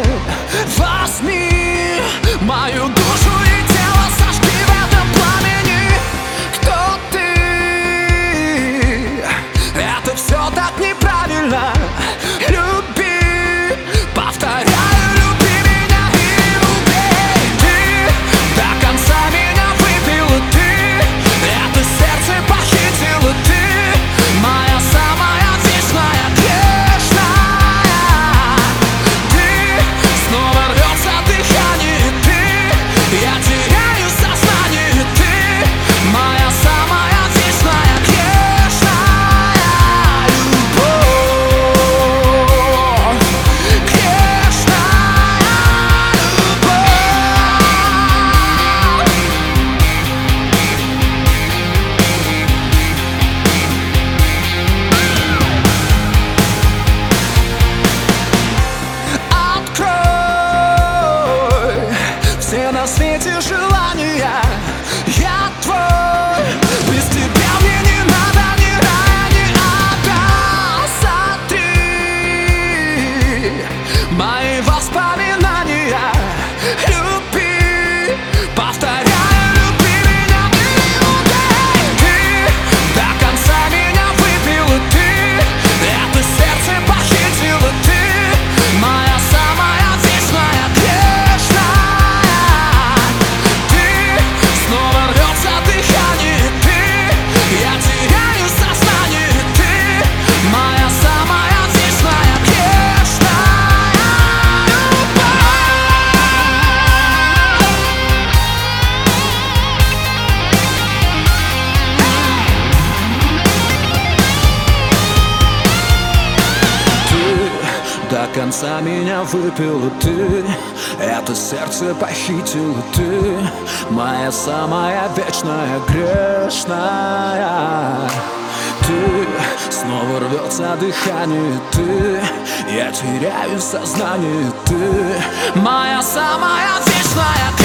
Возьми мою душу и тело, сожги в этом пламени. Кто ты? Это все так неправильно. Люби, повторяю, люби меня и убей. Ты до конца меня выпила, ты это сердце похитила, ты моя самая вечная грешная. Ты снова рвется дыхание, ты я теряю сознание, ты моя самая вечная грешная любовь, грешная любовь. Открой все на свете желания, я твой. Без тебя мне не надо ни рая, ни ада. Сотри мои воспоминания. Люби, повторяю, люби меня и убей. Ты до конца меня выпила, ты это сердце похитила, ты моя самая вечная грешная. Ты снова рвется дыхание, ты я теряю сознание, ты моя самая вечная грешная любовь. Ты до конца меня выпила, ты это сердце похитила, ты моя самая вечная грешная. Ты снова рвется дыхание, ты я теряю сознание, ты моя самая вечная